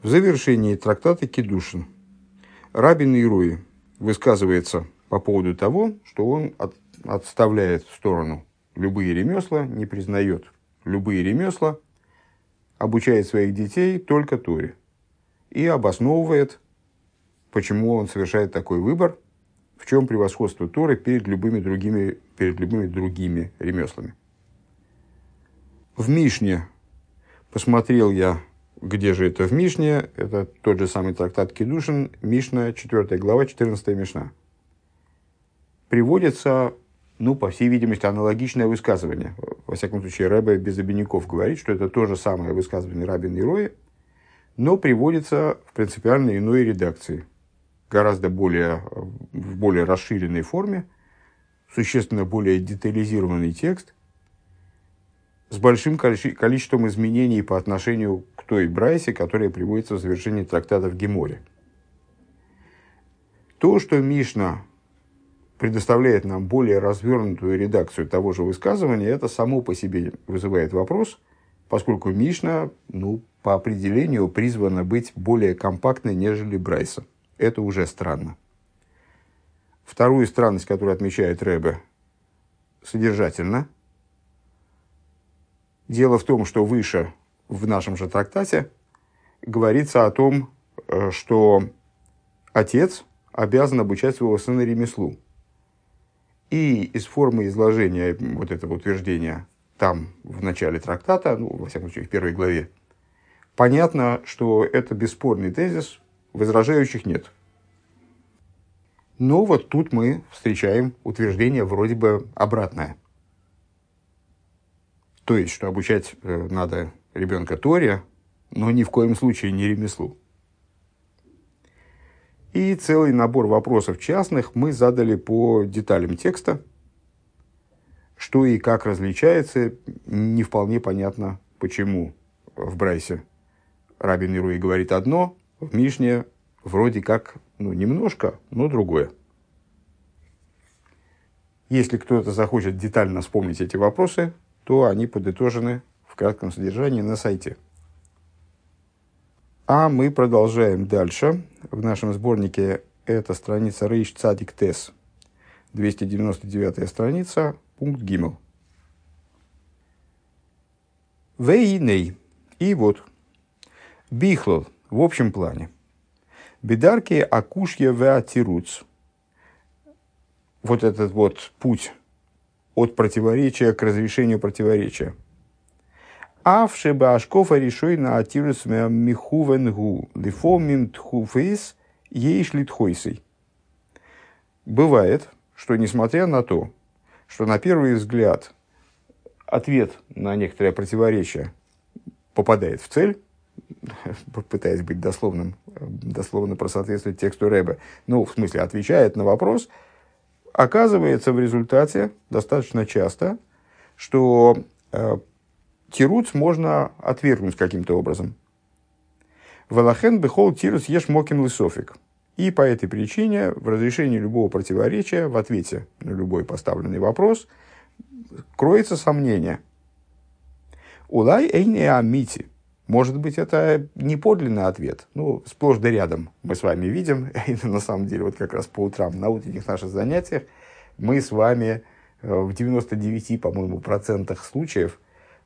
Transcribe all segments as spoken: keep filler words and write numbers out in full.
В завершении трактата Кидушин Раби Нейруи высказывается по поводу того, что он от, отставляет в сторону любые ремесла, не признает любые ремесла, обучает своих детей только Торе и обосновывает, почему он совершает такой выбор, в чем превосходство Торы перед любыми другими, перед любыми другими ремеслами. В Мишне посмотрел я, где же это в Мишне, это тот же самый трактат Кидушин, Мишна, четвёртая глава, четырнадцатая Мишна. Приводится, ну, по всей видимости, аналогичное высказывание. Во всяком случае, Ребе без обиняков говорит, что это то же самое высказывание Раби Нейруи, но приводится в принципиально иной редакции, гораздо более, в более расширенной форме, существенно более детализированный текст, с большим количеством изменений по отношению к той брайсе, которая приводится в завершении трактата в Геморе. То, что Мишна предоставляет нам более развернутую редакцию того же высказывания, это само по себе вызывает вопрос, поскольку Мишна, ну, по определению призвана быть более компактной, нежели брайса. Это уже странно. Вторую странность, которую отмечает Ребе, содержательно. Дело в том, что выше в нашем же трактате говорится о том, что отец обязан обучать своего сына ремеслу. И из формы изложения вот этого утверждения там, в начале трактата, ну, во всяком случае, в первой главе, понятно, что это бесспорный тезис, возражающих нет. Но вот тут мы встречаем утверждение вроде бы обратное. То есть, что обучать надо ребенка Торе, но ни в коем случае не ремеслу. И целый набор вопросов частных мы задали по деталям текста. Что и как различается, не вполне понятно, почему в Брайсе Раби Нейруи говорит одно, в Мишне вроде как, ну, немножко, но другое. Если кто-то захочет детально вспомнить эти вопросы, то они подытожены в кратком содержании на сайте. А мы продолжаем дальше. В нашем сборнике это страница Рейш Цадик Тес, двести девяносто девятая страница, пункт Гимел. Вейней. И вот. Бихлол, в общем плане. Бедарки акушья веатируц. Вот этот вот путь от противоречия к разрешению противоречия. Авшеба ашкофа решой на атирус михувенгу лифомим тхуфейс ейш литхойсей. Бывает, что несмотря на то, что на первый взгляд ответ на некоторое противоречие попадает в цель, пытаясь быть дословным, дословно просоответствовать тексту Ребе, ну, в смысле, отвечает на вопрос, оказывается в результате достаточно часто, что э, тируц можно отвергнуть каким-то образом. Валахен бехол тируц еш моким лисофик. И по этой причине в разрешении любого противоречия, в ответе на любой поставленный вопрос, кроется сомнение. Улай эйне амити. Может быть, это не подлинный ответ. Ну, сплошь да рядом мы с вами видим, и на самом деле, вот как раз по утрам на утренних наших занятиях, мы с вами в девяноста девяти, по-моему, процентах случаев,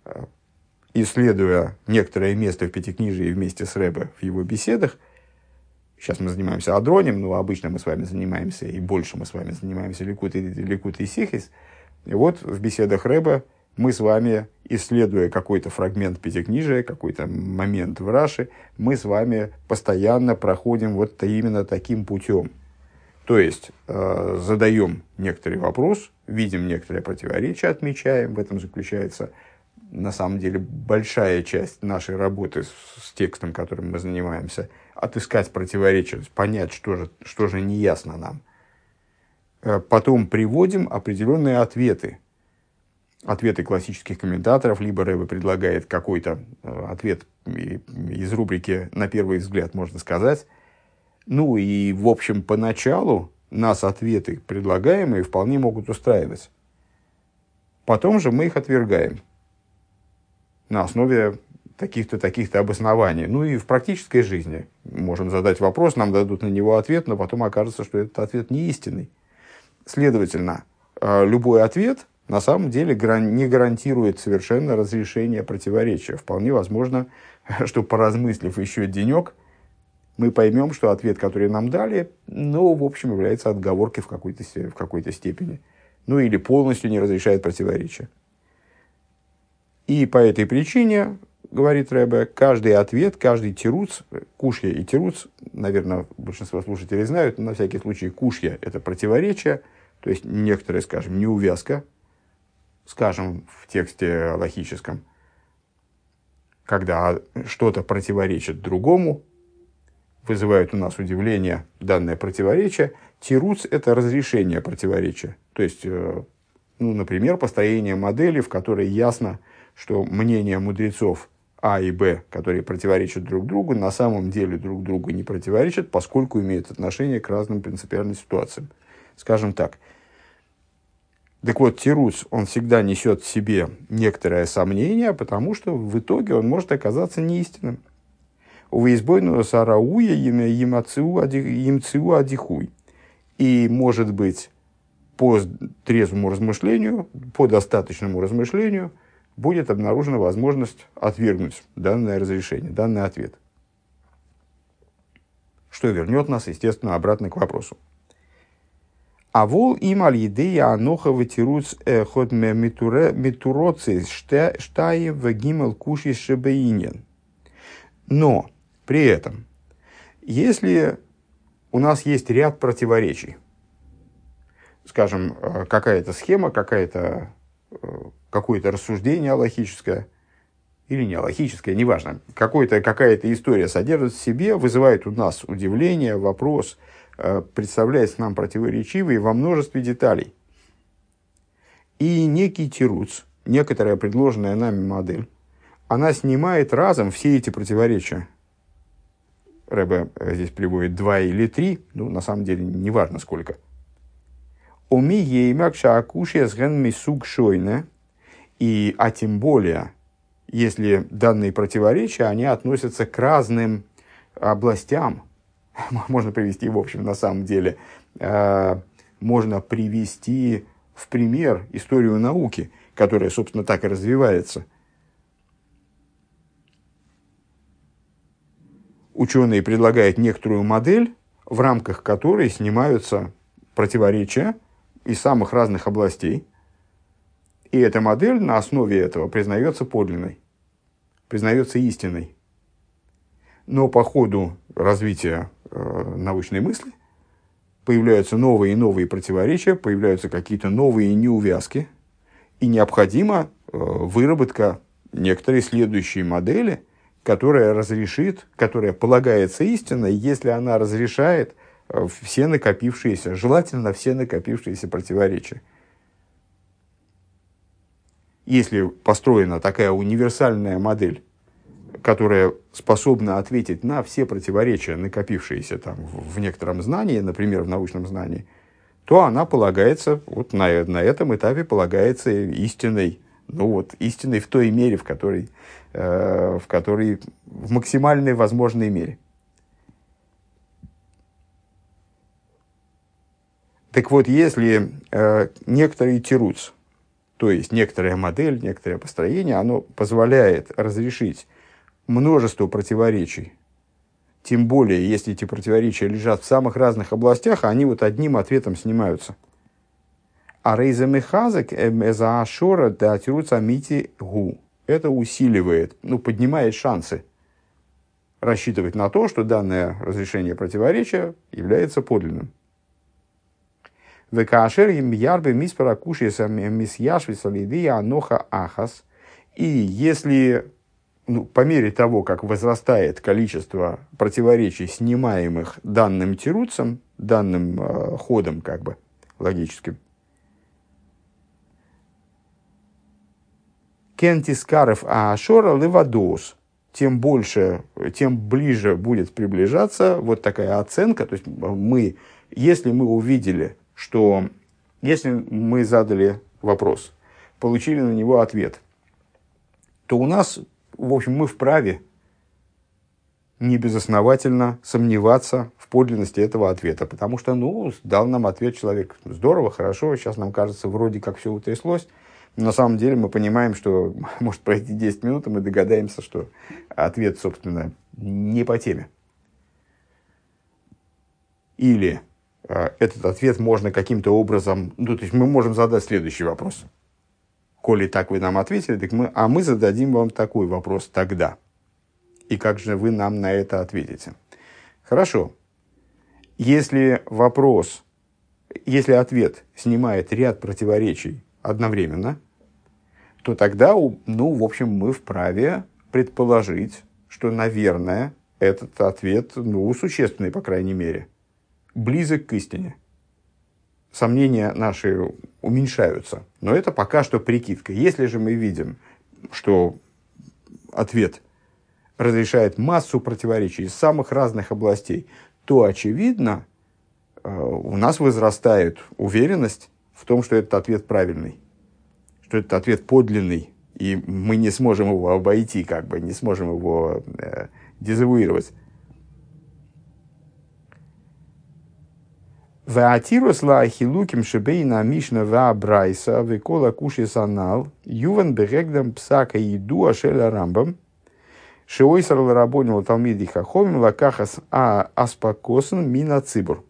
исследуя некоторое место в Пятикнижии вместе с Ребе в его беседах, сейчас мы занимаемся Адроним, но обычно мы с вами занимаемся, и больше мы с вами занимаемся Ликут и, Ликут и Сихис, и вот в беседах Ребе мы с вами, исследуя какой-то фрагмент Пятикнижия, какой-то момент в Раши, мы с вами постоянно проходим вот именно таким путем. То есть, э, задаем некоторый вопрос, видим некоторое противоречие, отмечаем. В этом заключается, на самом деле, большая часть нашей работы с, с текстом, которым мы занимаемся. Отыскать противоречие, понять, что же, что же неясно нам. Э, потом приводим определенные ответы. Ответы классических комментаторов, либо Ребе предлагает какой-то э, ответ из рубрики «На первый взгляд», можно сказать. Ну и, в общем, поначалу нас ответы предлагаемые вполне могут устраивать. Потом же мы их отвергаем на основе таких-то, таких-то обоснований. Ну и в практической жизни можем задать вопрос, нам дадут на него ответ, но потом окажется, что этот ответ не истинный. Следовательно, любой ответ на самом деле не гарантирует совершенно разрешение противоречия. Вполне возможно, что, поразмыслив еще денек, мы поймем, что ответ, который нам дали, ну, в общем, является отговоркой в какой-то, в какой-то степени. Ну, или полностью не разрешает противоречия. И по этой причине, говорит Ребе, каждый ответ, каждый тируц, кушья и тируц, наверное, большинство слушателей знают, но на всякий случай кушья – это противоречие, то есть некоторые, скажем, неувязка, скажем, в тексте логическом, когда что-то противоречит другому, вызывает у нас удивление данное противоречие. Тируц – это разрешение противоречия. То есть, ну, например, построение модели, в которой ясно, что мнения мудрецов А и Б, которые противоречат друг другу, на самом деле друг другу не противоречат, поскольку имеют отношение к разным принципиальным ситуациям. Скажем так. Так вот, тируц, он всегда несет в себе некоторое сомнение, потому что в итоге он может оказаться неистинным. У избойного сарауя емцу адихуй. И, может быть, по трезвому размышлению, по достаточному размышлению, будет обнаружена возможность отвергнуть данное разрешение, данный ответ. Что вернет нас, естественно, обратно к вопросу. А вол им аль-идея аноха ватируц ход митуроцис штаем вагимал куши шебеинен. Но при этом, если у нас есть ряд противоречий, скажем, какая-то схема, какая-то, какое-то рассуждение алахическое, или не алахическое, неважно, какая-то, какая-то история содержит в себе, вызывает у нас удивление, вопрос, представляется нам противоречивой во множестве деталей. И некий тируц, некоторая предложенная нами модель, она снимает разом все эти противоречия. Ребе здесь приводит два или три, ну, на самом деле, неважно сколько. Уми еймакша акушия сген мисуг шойне, и, а тем более, если данные противоречия, они относятся к разным областям, можно привести, в общем, на самом деле, можно привести в пример историю науки, которая, собственно, так и развивается. Ученые предлагают некоторую модель, в рамках которой снимаются противоречия из самых разных областей. И эта модель на основе этого признается подлинной, признается истинной. Но по ходу развития э, научной мысли появляются новые и новые противоречия, появляются какие-то новые неувязки, и необходима э, выработка некоторой следующей модели, которая разрешит, которая полагается истинной, если она разрешает все накопившиеся, желательно все накопившиеся противоречия. Если построена такая универсальная модель, которая способна ответить на все противоречия, накопившиеся там в некотором знании, например, в научном знании, то она полагается, вот на, на этом этапе полагается истинной. Ну вот, истинной в той мере, в которой, э, в которой, в максимальной возможной мере. Так вот, если э, некоторый тируц, то есть некоторая модель, некоторое построение, оно позволяет разрешить множество противоречий, тем более, если эти противоречия лежат в самых разных областях, они вот одним ответом снимаются. А рейза мехазек эза ашора да тируца мити гу. Это усиливает, ну, поднимает шансы рассчитывать на то, что данное разрешение противоречия является подлинным. Векашер им ярбе миспаракушиеса мисьяшвиса лидия аноха ахас. И если, ну, по мере того, как возрастает количество противоречий, снимаемых данным тируцем, данным э, ходом, как бы, логическим, кентискаров аашора левадос, тем больше, тем ближе будет приближаться вот такая оценка. То есть мы, если мы увидели, что если мы задали вопрос, получили на него ответ, то у нас в общем, мы вправе не безосновательно сомневаться в подлинности этого ответа, потому что, ну, дал нам ответ человек, здорово, хорошо, сейчас нам кажется, вроде как все утряслось, но на самом деле мы понимаем, что может пройти десять минут, и мы догадаемся, что ответ, собственно, не по теме. Или э, этот ответ можно каким-то образом, ну, то есть мы можем задать следующий вопрос. Коли так вы нам ответили, так мы, а мы зададим вам такой вопрос тогда. И как же вы нам на это ответите? Хорошо. Если вопрос, если ответ снимает ряд противоречий одновременно, то тогда, ну, в общем, мы вправе предположить, что, наверное, этот ответ, ну, существенный, по крайней мере, близок к истине. Сомнения наши уменьшаются. Но это пока что прикидка. Если же мы видим, что ответ разрешает массу противоречий из самых разных областей, то, очевидно, у нас возрастает уверенность в том, что этот ответ правильный, что этот ответ подлинный, и мы не сможем его обойти, как бы, не сможем его э, дезавуировать. Ваатирус ла ахилуким шебейна мишна ва брайса векола куши санал юван берегдам псака иду ашеля рамбам шеойсар ларабонил талмиди хахомим лакахас а аспакосан мина цибур.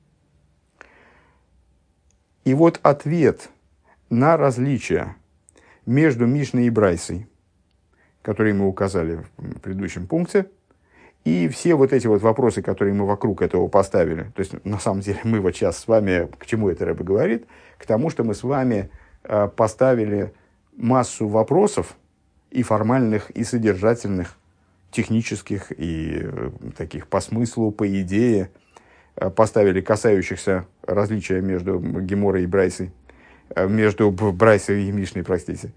И вот ответ на различия между Мишной и Брайсой, которые мы указали в предыдущем пункте, и все вот эти вот вопросы, которые мы вокруг этого поставили, то есть на самом деле мы вот сейчас с вами, к чему это Рэбе говорит, к тому, что мы с вами э, поставили массу вопросов и формальных, и содержательных, технических, и э, таких по смыслу, по идее, э, поставили, касающихся различия между Геморой и Брайсой, э, между Брайсой и Мишной, простите,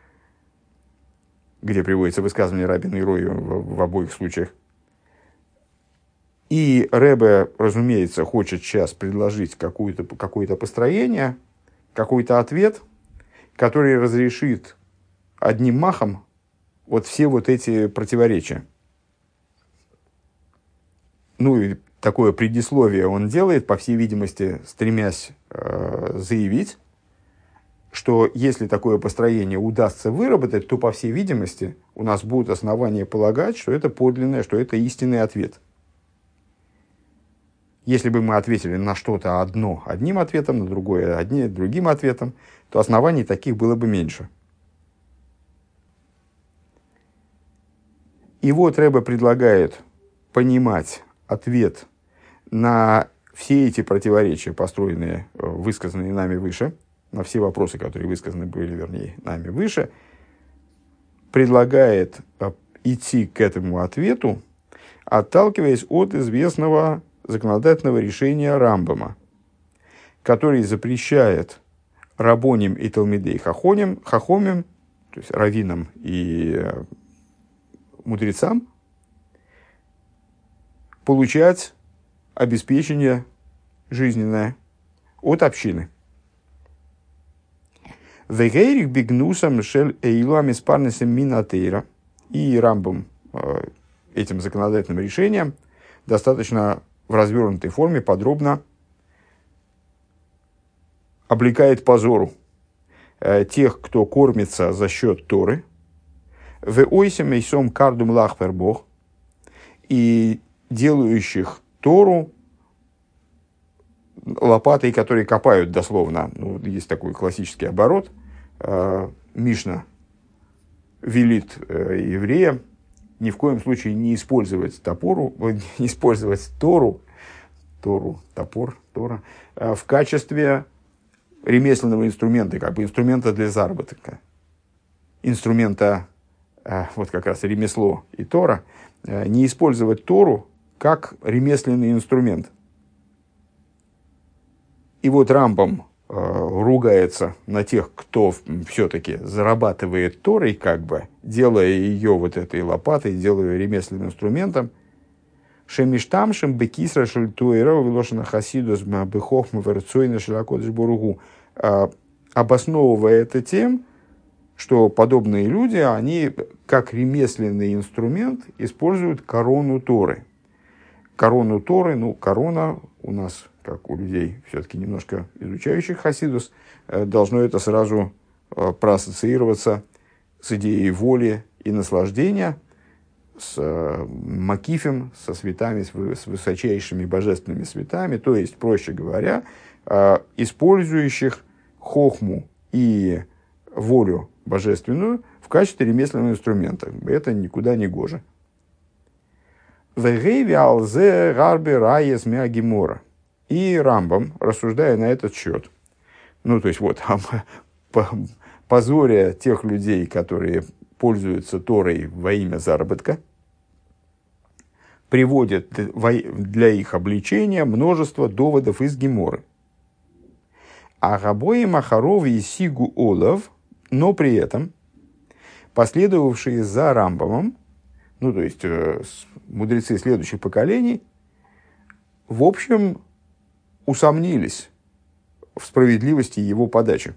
где приводится высказывание Рабина и Рою в, в обоих случаях. И Рэбе, разумеется, хочет сейчас предложить какое-то, какое-то построение, какой-то ответ, который разрешит одним махом вот все вот эти противоречия. Ну и такое предисловие он делает, по всей видимости, стремясь э, заявить, что если такое построение удастся выработать, то, по всей видимости, у нас будут основания полагать, что это подлинное, что это истинный ответ. Если бы мы ответили на что-то одно одним ответом, на другое одни, другим ответом, то оснований таких было бы меньше. И вот Рэбе предлагает понимать ответ на все эти противоречия, построенные, высказанные нами выше, на все вопросы, которые высказаны были, вернее, нами выше, предлагает идти к этому ответу, отталкиваясь от известного законодательного решения Рамбама, который запрещает рабоним и талмидей хахоним, хахомим, то есть раввинам и мудрецам, получать обеспечение жизненное от общины. Вегейрих бигнусам шель эйлуам испарнесем минатейра. И Рамбам этим законодательным решением достаточно в развернутой форме подробно облекает позору э, тех, кто кормится за счет Торы, в ойсем эйсом кардум лахпер бог, и делающих Тору лопатой, которые копают дословно. Ну, есть такой классический оборот. Э, Мишна велит э, евреям ни в коем случае не использовать топору, не использовать Тору, Тору, топор, Тора, в качестве ремесленного инструмента, как бы инструмента для заработка. Инструмента, вот как раз ремесло и Тора, не использовать Тору как ремесленный инструмент. И вот Рамбам ругается на тех, кто все-таки зарабатывает Торой, как бы, делая ее вот этой лопатой, делая ее ремесленным инструментом. Шемиштамшем бекисра шельтуэра вилошена хасидус бехохма верцойна шелакодыш боругу, обосновывая это тем, что подобные люди, они как ремесленный инструмент используют корону Торы. Корону Торы, ну, корона у нас, как у людей, все-таки немножко изучающих хасидус, должно это сразу проассоциироваться с идеей воли и наслаждения, с макифем, со светами, с высочайшими божественными светами, то есть, проще говоря, использующих хохму и волю божественную в качестве ремесленного инструмента. Это никуда не гоже. И Рамбам, рассуждая на этот счет, ну, то есть, вот, позоря тех людей, которые пользуются Торой во имя заработка, приводит для их обличения множество доводов из Геморы. А Рабои Махаров и Сигу Олов, но при этом последовавшие за Рамбамом, ну, то есть э, мудрецы следующих поколений, в общем, усомнились в справедливости его подачи.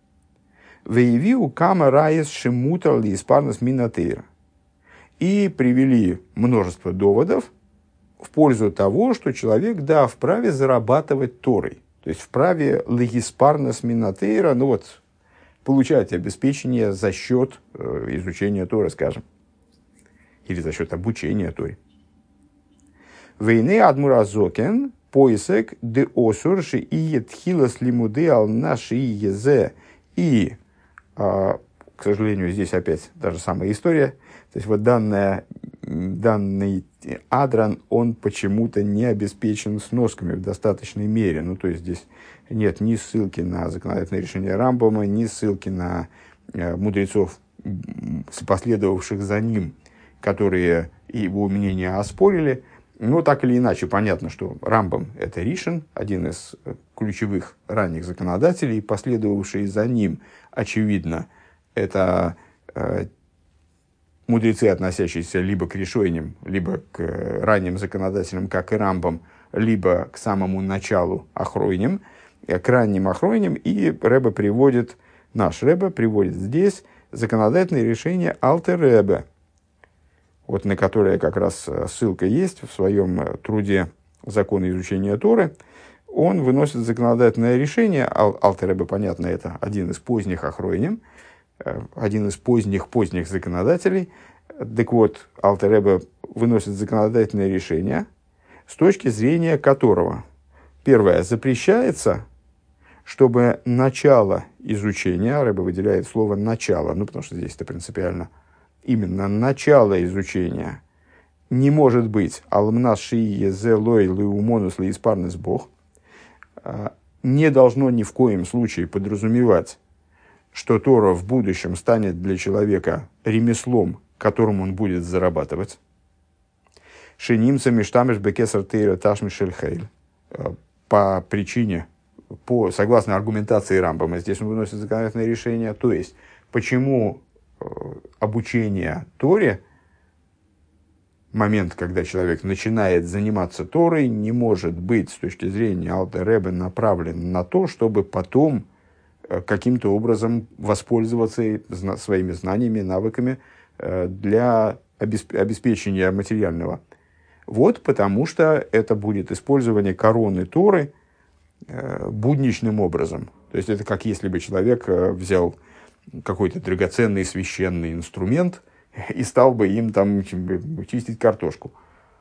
«Веевиу кама раес шимутар ли испарнас минатейра». И привели множество доводов в пользу того, что человек, да, вправе зарабатывать Торой. То есть вправе легиспарнас минатейра, ну вот, получать обеспечение за счет э, изучения Торы, скажем. Или за счет обучения Торе. «Вейне адмуразокен поисек де осурши и етхилас лимуды ал наши езе». И, э, к сожалению, здесь опять та же самая история. То есть вот данная, данный адран, он почему-то не обеспечен сносками в достаточной мере. Ну, то есть здесь нет ни ссылки на законодательное решение Рамбама, ни ссылки на э, мудрецов, последовавших за ним, которые его мнение оспорили. Но так или иначе понятно, что Рамбам – это Ришен, один из ключевых ранних законодателей, последовавшие за ним, очевидно, это э, мудрецы, относящиеся либо к решениям, либо к ранним законодателям, как и Рамбам, либо к самому началу Ахройним, к ранним Ахройним, и Ребе приводит, наш Ребе приводит здесь законодательное решение Алтер Ребе, вот на которое как раз ссылка есть в своем труде «Законы изучения Торы». Он выносит законодательное решение, Алтер Ребе, понятно, это один из поздних Ахройним, один из поздних-поздних законодателей. Так вот, Алтер Ребе выносит законодательное решение, с точки зрения которого, первое, запрещается, чтобы начало изучения, Ребе выделяет слово «начало», ну, потому что здесь это принципиально, именно начало изучения не может быть «алмнас шии зе лой леумонус леиспарнес бог», не должно ни в коем случае подразумевать, что Тора в будущем станет для человека ремеслом, которым он будет зарабатывать. Шенимца миштамеш бекесар тейра ташми шельхейль. По причине, по, согласно аргументации Рамбама, здесь он выносит законодательное решение, то есть, почему обучение Торе, момент, когда человек начинает заниматься Торой, не может быть с точки зрения Алтер Ребе направлен на то, чтобы потом каким-то образом воспользоваться своими знаниями, навыками для обеспечения материального. Вот потому что это будет использование короны Торы будничным образом. То есть это как если бы человек взял какой-то драгоценный священный инструмент и стал бы им там чистить картошку.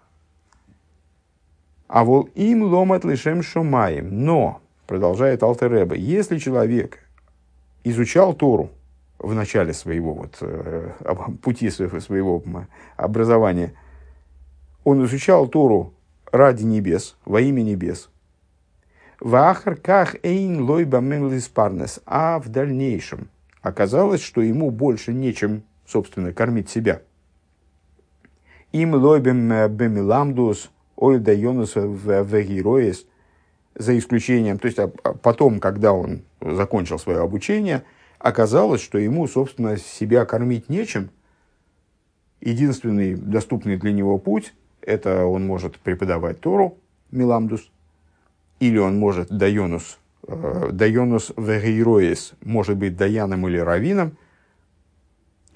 А вот им ломат лишем шумаем. Но, продолжает Алтер Ребе, если человек изучал Тору в начале своего вот, э, пути своего образования, он изучал Тору ради небес, во имя небес, вахарках эйн лой бамен лиспарнес, а в дальнейшем оказалось, что ему больше нечем, собственно, кормить себя. Им лой бемиламдус ой дайонус вегироис, за исключением, то есть потом, когда он закончил свое обучение, оказалось, что ему, собственно, себя кормить нечем. Единственный доступный для него путь – это он может преподавать Тору, миламдус, или он может дайонус, дайонус вегироис, может быть даяном или раввином,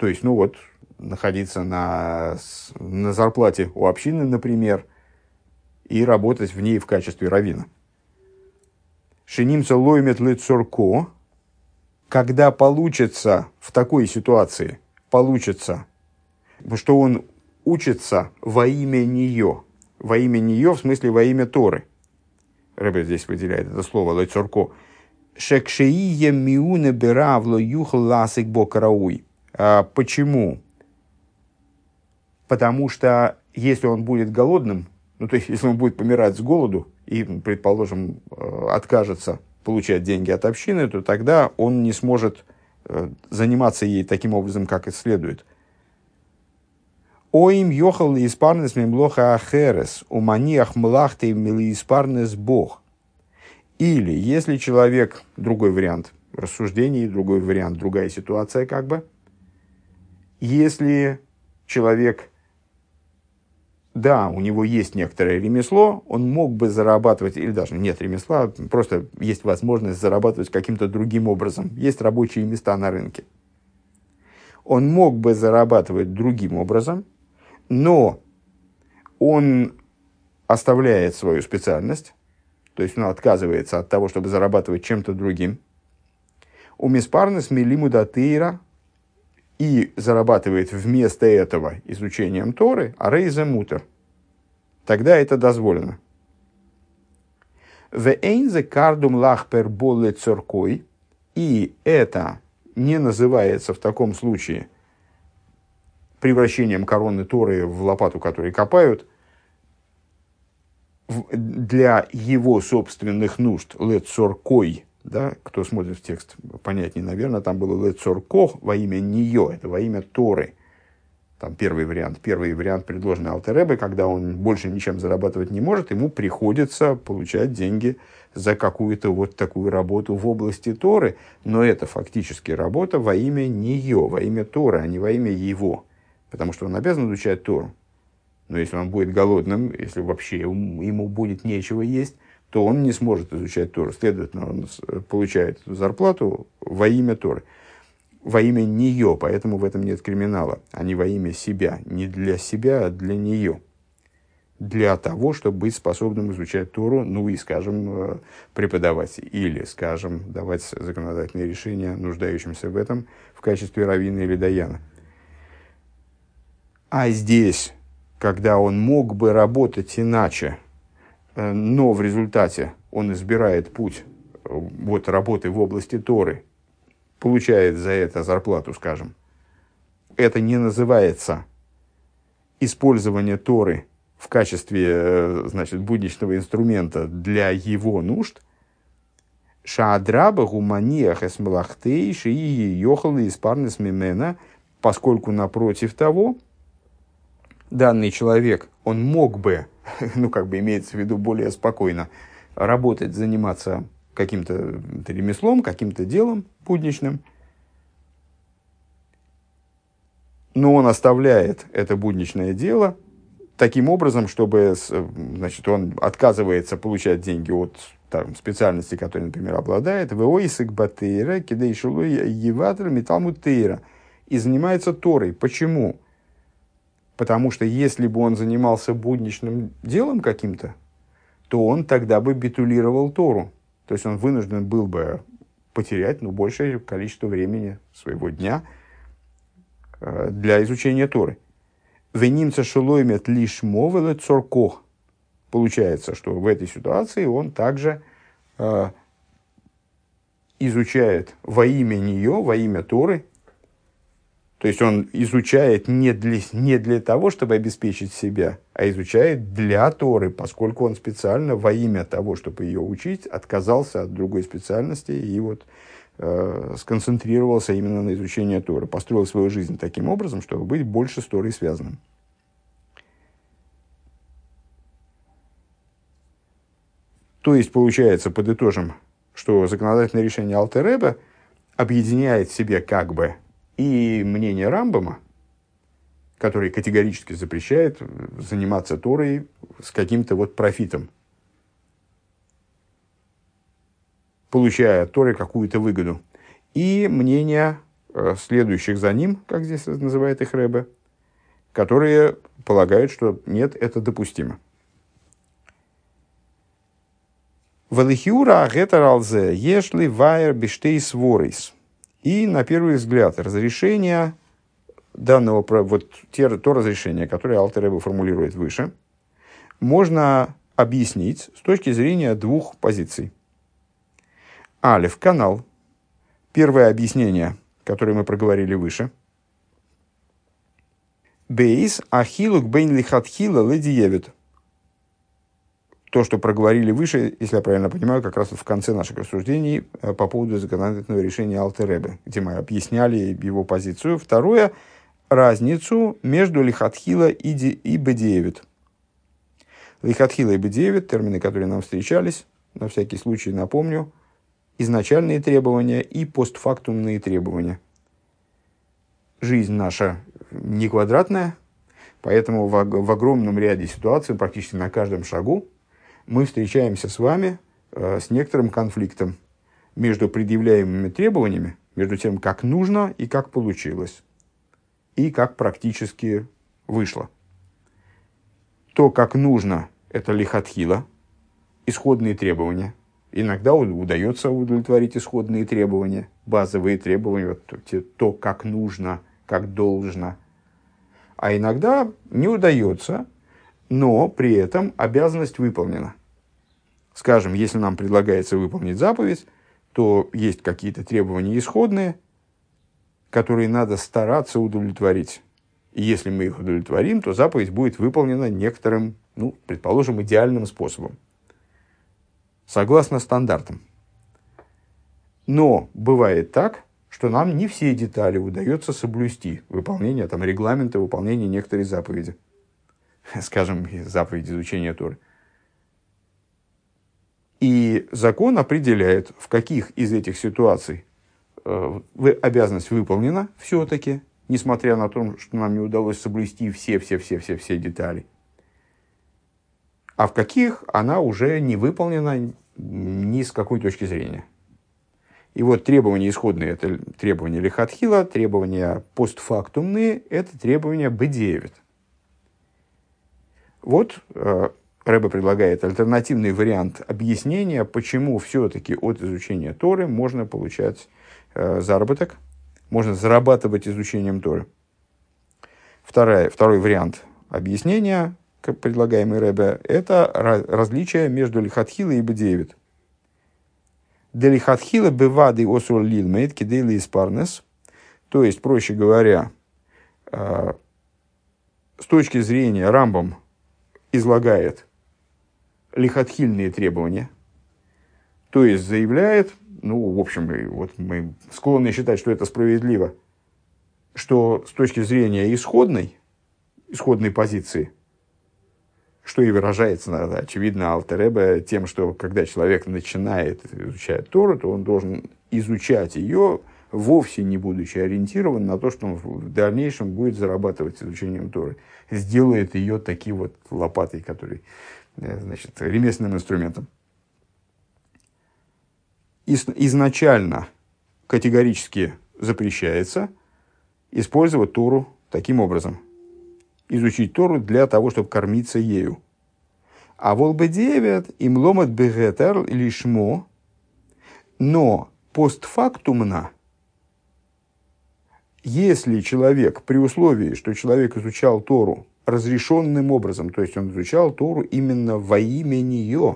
То есть, ну вот, находиться на, на зарплате у общины, например, и работать в ней в качестве раввина. Шенимца лоймет лецорко, когда получится в такой ситуации, получится, что он учится во имя нее, во имя нее, в смысле во имя Торы. Ребе здесь выделяет это слово лецорко. Шекшеие миуне беравло юхл ласик бокарауй. Почему? Потому что если он будет голодным, ну то есть если он будет помирать с голоду и, предположим, откажется получать деньги от общины, то тогда он не сможет заниматься ей таким образом, как и следует. Оим йохал испарнес мемлоха ахерес, уманиах млахты мили испарнес бог. Или, если человек, другой вариант рассуждений, другой вариант, другая ситуация как бы, если человек, да, у него есть некоторое ремесло, он мог бы зарабатывать, или даже нет ремесла, просто есть возможность зарабатывать каким-то другим образом. Есть рабочие места на рынке. Он мог бы зарабатывать другим образом, но он оставляет свою специальность, то есть он отказывается от того, чтобы зарабатывать чем-то другим. У миспарнес милиму датейра и зарабатывает вместо этого изучением Торы, а рейзе мутер. Тогда это дозволено. Вэйнзе кардум лахпер боле цоркой, и это не называется в таком случае превращением короны Торы в лопату, которую копают, для его собственных нужд, лецоркой, да, кто смотрит в текст, понятнее, наверное, там было лецорко во имя нее, это во имя Торы. Там первый вариант, первый вариант, предложенный Алтер Ребе, когда он больше ничем зарабатывать не может, ему приходится получать деньги за какую-то вот такую работу в области Торы, но это фактически работа во имя нее, во имя Торы, а не во имя его, потому что он обязан изучать Тору. Но если он будет голодным, если вообще ему будет нечего есть, то он не сможет изучать Тору. Следовательно, он получает эту зарплату во имя Торы, во имя нее, поэтому в этом нет криминала, а не во имя себя, не для себя, а для нее. Для того, чтобы быть способным изучать Тору, ну и, скажем, преподавать, или, скажем, давать законодательные решения нуждающимся в этом в качестве раввина или даяна. А здесь, когда он мог бы работать иначе, но в результате он избирает путь вот, работы в области Торы, получает за это зарплату, скажем, это не называется использование Торы в качестве, значит, будничного инструмента для его нужд. Шаадраба гуманиях эсмлахтей шии йохалы испарнес мимена, поскольку напротив того, данный человек, он мог бы, ну, как бы имеется в виду более спокойно, работать, заниматься каким-то ремеслом, каким-то делом будничным, но он оставляет это будничное дело таким образом, чтобы, значит, он отказывается получать деньги от там, специальности, которой, например, обладает, и занимается Торой. Почему? Потому что если бы он занимался будничным делом каким-то, то он тогда бы битулировал Тору. То есть он вынужден был бы потерять ну, большее количество времени своего дня э, для изучения Торы. Венимца шелоймет лишь мовеле цоркох. Получается, что в этой ситуации он также э, изучает во имя нее, во имя Торы. То есть он изучает не для, не для того, чтобы обеспечить себя, а изучает для Торы, поскольку он специально во имя того, чтобы ее учить, отказался от другой специальности и вот э, сконцентрировался именно на изучении Торы, построил свою жизнь таким образом, чтобы быть больше с Торой связанным. То есть, получается, подытожим, что законодательное решение Алтер Ребе объединяет в себе как бы и мнение Рамбама, который категорически запрещает заниматься Торой с каким-то вот профитом, получая от Торы какую-то выгоду, и мнение следующих за ним, как здесь называет их Ребе, которые полагают, что нет, это допустимо. Валихиура гетералзе ешли вайер биштей сворис. И на первый взгляд разрешение данного, вот те, то разрешение, которое Алтер Ребе формулирует выше, можно объяснить с точки зрения двух позиций. Алеф, канал. Первое объяснение, которое мы проговорили выше. Бейс ахилук бейн лихатхила ледиевит. То, что проговорили выше, если я правильно понимаю, как раз в конце наших рассуждений по поводу законодательного решения Алтер Ребе, где мы объясняли его позицию. Второе – разницу между лихатхила и бедиевит. Лихатхила и бедиевит – термины, которые нам встречались, на всякий случай напомню, изначальные требования и постфактумные требования. Жизнь наша не квадратная, поэтому в, в огромном ряде ситуаций, практически на каждом шагу, мы встречаемся с вами э, с некоторым конфликтом между предъявляемыми требованиями, между тем, как нужно и как получилось, и как практически вышло. То, как нужно, это лихатхила, исходные требования. Иногда удается удовлетворить исходные требования, базовые требования, то, то, как нужно, как должно. А иногда не удается, но при этом обязанность выполнена. Скажем, если нам предлагается выполнить заповедь, то есть какие-то требования исходные, которые надо стараться удовлетворить. И если мы их удовлетворим, то заповедь будет выполнена некоторым, ну, предположим, идеальным способом, согласно стандартам. Но бывает так, что нам не все детали удается соблюсти выполнение там, регламента выполнения некоторой заповеди. Скажем, заповедь изучения Торы. И закон определяет, в каких из этих ситуаций э, обязанность выполнена все-таки, несмотря на то, что нам не удалось соблюсти все-все-все-все-все детали. А в каких она уже не выполнена ни с какой точки зрения. И вот требования исходные – это требования лихатхила, требования постфактумные – это требования бедиевит. Вот э, Ребе предлагает альтернативный вариант объяснения, почему все-таки от изучения Торы можно получать э, заработок, можно зарабатывать изучением Торы. Вторая, второй вариант объяснения, как предлагаемый Ребе, это различие между лихатхилой и бедиевит. Де лихатхила бевады осур лилмейт кидейли испарнес, то есть, проще говоря, э, с точки зрения Рамбам излагает лихатхильные требования, то есть заявляет, ну, в общем, вот мы склонны считать, что это справедливо, что с точки зрения исходной, исходной позиции, что и выражается, очевидно, Алтер Ребе тем, что когда человек начинает изучать Тору, то он должен изучать ее, вовсе не будучи ориентирован на то, что он в дальнейшем будет зарабатывать изучением Торы. Сделает ее таким вот лопатой, который, значит, ремесленным инструментом. Изначально категорически запрещается использовать Тору таким образом. Изучить Тору для того, чтобы кормиться ею. А волбедевет им ломат бегетер лишмо, но постфактумно, если человек, при условии, что человек изучал Тору разрешенным образом, то есть он изучал Тору именно во имя нее,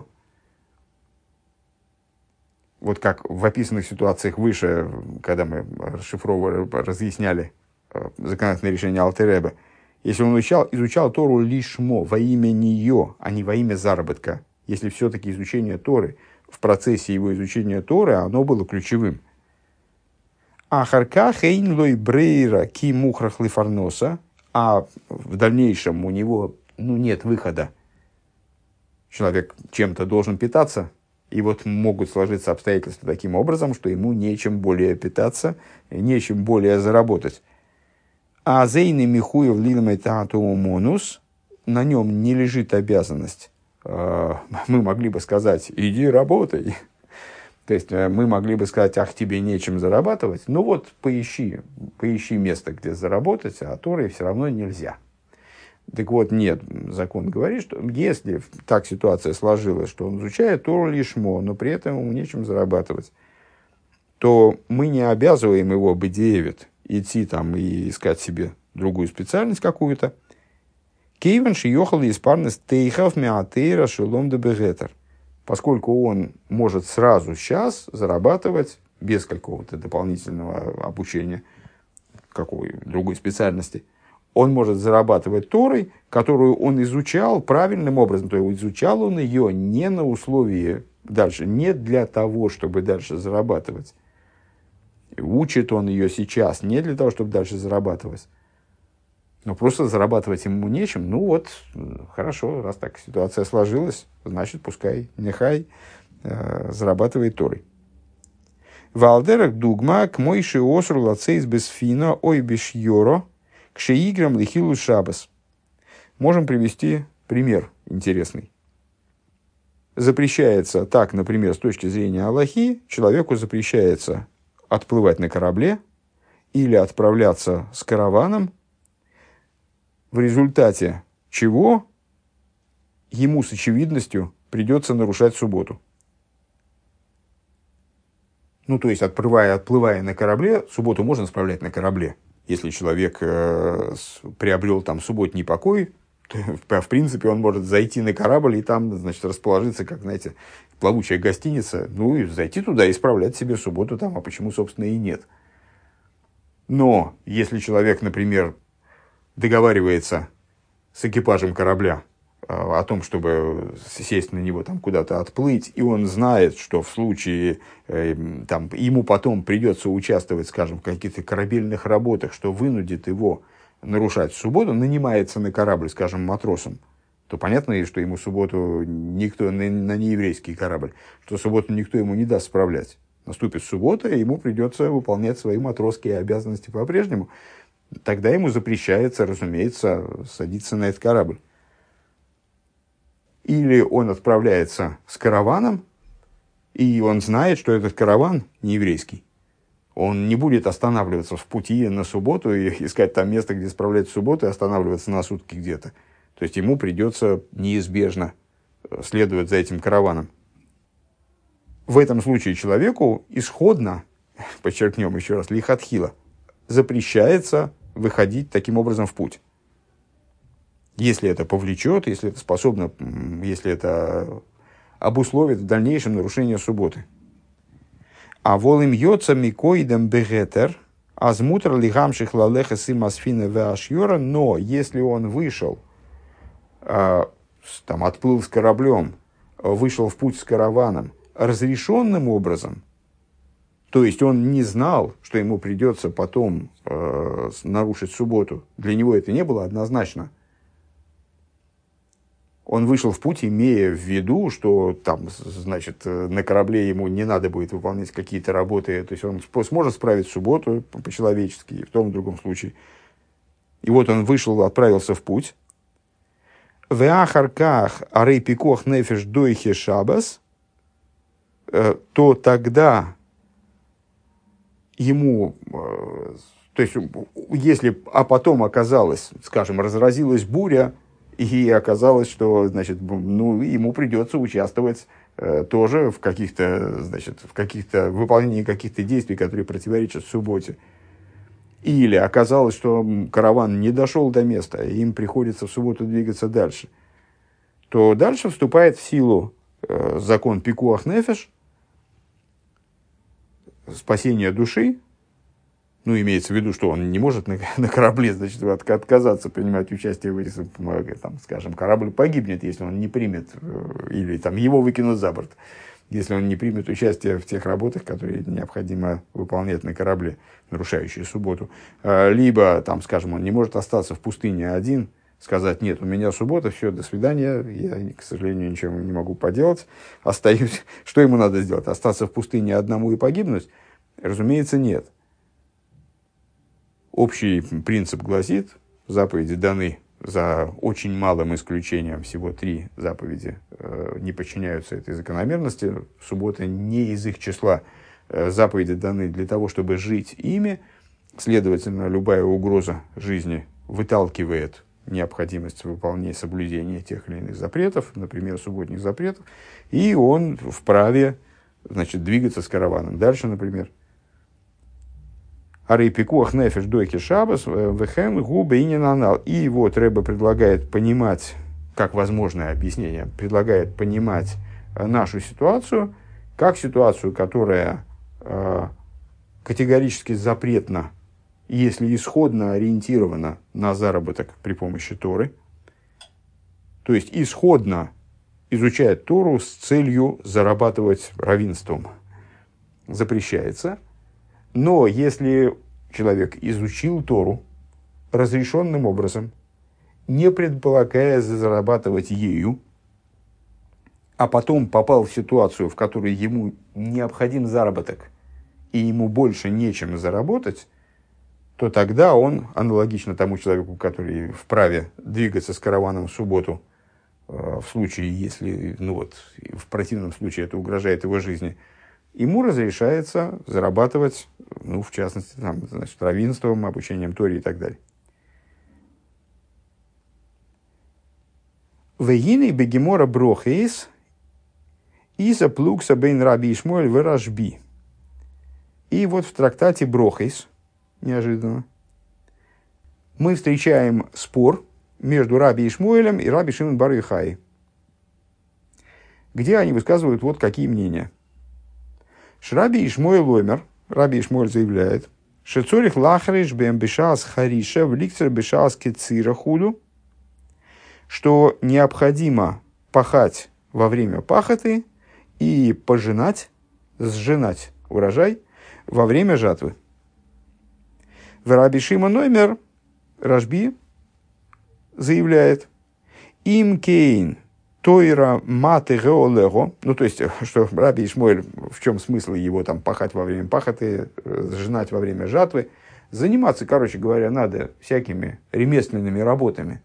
вот как в описанных ситуациях выше, когда мы расшифровывали, разъясняли законодательное решение Алтер Ребе, если он изучал, изучал Тору лишмо, во имя нее, а не во имя заработка, если все-таки изучение Торы, в процессе его изучения Торы, оно было ключевым. Ахарка хейн лой брейра ки мухрах лифарноса, а в дальнейшем у него, ну, нет выхода. Человек чем-то должен питаться, и вот могут сложиться обстоятельства таким образом, что ему нечем более питаться, нечем более заработать. А зейны михуев лилмей таату монус, на нем не лежит обязанность, мы могли бы сказать, иди работай, То есть мы могли бы сказать, ах, тебе нечем зарабатывать. Ну вот, поищи, поищи место, где заработать, а Торой все равно нельзя. Так вот, нет, закон говорит, что если так ситуация сложилась, что он изучает Тору лишмо, но при этом ему нечем зарабатывать, то мы не обязываем его бедеевит идти там и искать себе другую специальность какую-то. Кейвен шиёхал из парнес тейхав меатейра шелом де бегетер. Поскольку он может сразу сейчас зарабатывать без какого-то дополнительного обучения, какой другой специальности, он может зарабатывать Торой, которую он изучал правильным образом. То есть изучал он ее не на условии дальше, не для того, чтобы дальше зарабатывать. Учит он ее сейчас не для того, чтобы дальше зарабатывать. Но просто зарабатывать ему нечем. Ну вот, хорошо, раз так ситуация сложилась, значит, пускай, нехай э, зарабатывает Торой. Валдерах дугма к мойши осру лацейс без фина ой биш йоро к шеиграм лихилу шабас. Можем привести пример интересный. Запрещается, так, например, с точки зрения Аллахи, человеку запрещается отплывать на корабле или отправляться с караваном, в результате чего ему с очевидностью придется нарушать субботу. Ну, то есть, отплывая, отплывая на корабле, субботу можно справлять на корабле. Если человек э, приобрел там субботний покой, то, в принципе, он может зайти на корабль и там, значит, расположиться, как, знаете, плавучая гостиница, ну, и зайти туда и справлять себе субботу там, а почему, собственно, и нет. Но если человек, например, договаривается с экипажем корабля э, о том, чтобы сесть на него, там, куда-то отплыть, и он знает, что в случае, э, там, ему потом придется участвовать, скажем, в каких-то корабельных работах, что вынудит его нарушать субботу, нанимается на корабль, скажем, матросом, то понятно, что ему субботу никто, на, на нееврейский корабль, что субботу никто ему не даст справлять. Наступит суббота, и ему придется выполнять свои матросские обязанности по-прежнему. Тогда ему запрещается, разумеется, садиться на этот корабль. Или он отправляется с караваном, и он знает, что этот караван не еврейский. Он не будет останавливаться в пути на субботу и искать там место, где справлять субботу, и останавливаться на сутки где-то. То есть ему придется неизбежно следовать за этим караваном. В этом случае человеку исходно, подчеркнем еще раз, лихатхила, запрещается выходить таким образом в путь. Если это повлечет, если это способно, если это обусловит в дальнейшем нарушение субботы. А волим йоца микоидем бегетер, азмутр лигамших лалеха симасфина веашьора, но если он вышел, там, отплыл с кораблем, вышел в путь с караваном, разрешенным образом, то есть он не знал, что ему придется потом э, нарушить субботу. Для него это не было однозначно. Он вышел в путь, имея в виду, что там, значит, на корабле ему не надо будет выполнять какие-то работы. То есть он сможет справить субботу по-человечески, и в том и в другом случае. И вот он вышел, отправился в путь. В ахарках арей пикох нефеш дойхе шабас, то тогда ему, то есть, если, а потом оказалось, скажем, разразилась буря, и оказалось, что, значит, ну, ему придется участвовать э, тоже в каких-то, значит, в каких-то выполнении каких-то действий, которые противоречат субботе. Или оказалось, что караван не дошел до места, и им приходится в субботу двигаться дальше, то дальше вступает в силу э, закон пикуах нефеш, спасение души. Ну, имеется в виду, что он не может на, на корабле, значит, отказаться принимать участие в этих, там, скажем, корабль погибнет, если он не примет, или там его выкинут за борт, если он не примет участие в тех работах, которые необходимо выполнять на корабле, нарушающие субботу. Либо, там, скажем, он не может остаться в пустыне один, сказать: нет, у меня суббота, все, до свидания, я, к сожалению, ничего не могу поделать, остаюсь. Что ему надо сделать? Остаться в пустыне одному и погибнуть? Разумеется, нет. Общий принцип гласит: заповеди даны за очень малым исключением, всего три заповеди не подчиняются этой закономерности, суббота не из их числа, заповеди даны для того, чтобы жить ими, следовательно, любая угроза жизни выталкивает необходимость выполнения, соблюдения тех или иных запретов, например, субботних запретов, и он вправе, значит, двигаться с караваном. Дальше, например, «Арей пикуах нефеш дойки шабас вэхэн губы и нанал». И вот Ребе предлагает понимать, как возможное объяснение, предлагает понимать нашу ситуацию, как ситуацию, которая э, категорически запретна, если исходно ориентирована на заработок при помощи Торы, то есть исходно изучает Тору с целью зарабатывать раввинством, запрещается. Но если человек изучил Тору разрешенным образом, не предполагая зарабатывать ею, а потом попал в ситуацию, в которой ему необходим заработок, и ему больше нечем заработать, то тогда он, аналогично тому человеку, который вправе двигаться с караваном в субботу, в случае, если, ну вот, в противном случае это угрожает его жизни, ему разрешается зарабатывать, ну, в частности, там, значит, раввинством, обучением Торе и так далее. Вегины бегемора брохейс иза плукса бейн раби Ишмуэль в Рашби. И вот в трактате Брохейс, неожиданно, мы встречаем спор между раби Ишмуэлем и раби Шимон бар Йохай, где они высказывают вот какие мнения. Шраби Ишмуэль ломер, раби Ишмуэль заявляет, шецорих лахриш бэм бешас хариша в ликцер бешас кецира худу, что необходимо пахать во время пахоты и пожинать, сжинать урожай во время жатвы. В раби Шимон номер Рашби заявляет, им кейн тойра маты геолего, ну то есть, что раби Ишмуэль, в чем смысл его там пахать во время пахоты, сжинать во время жатвы, заниматься, короче говоря, надо всякими ремесленными работами,